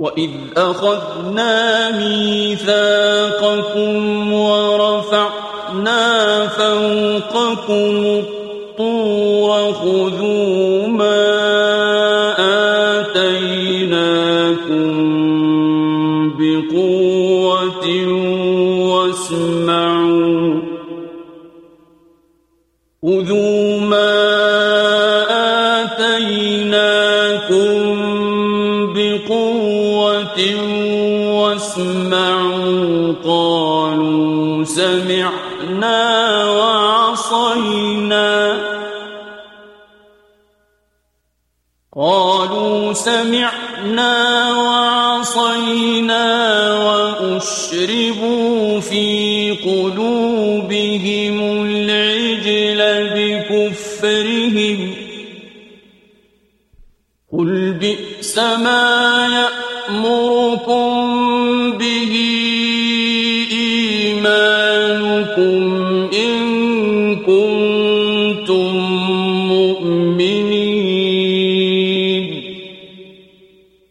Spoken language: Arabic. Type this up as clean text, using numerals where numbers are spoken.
وَإِذْ أَخَذْنَا مِيثَاقَكُمْ وَرَفَعْنَا فَوْقَكُمُ الطُّورَ خُذُوا مَا آتَيْنَاكُمْ بِقُوَّةٍ وَاسْمَعُوا خُذُوا مَا آتَيْنَاكُمْ بِقُوَّةٍ وَاسْمَعُوا قَالُوا سَمِعْنَا وَعَصَيْنَا وَأُشْرِبُوا فِي قُلُوبِهِمُ الْعِجْلَ بِكُفْرِهِمْ قُلْ بِئْسَ مَا يَأْمُرُكُم بِهِ إِيمَانُكُمْ إِن كُنتُم مُّؤْمِنِينَ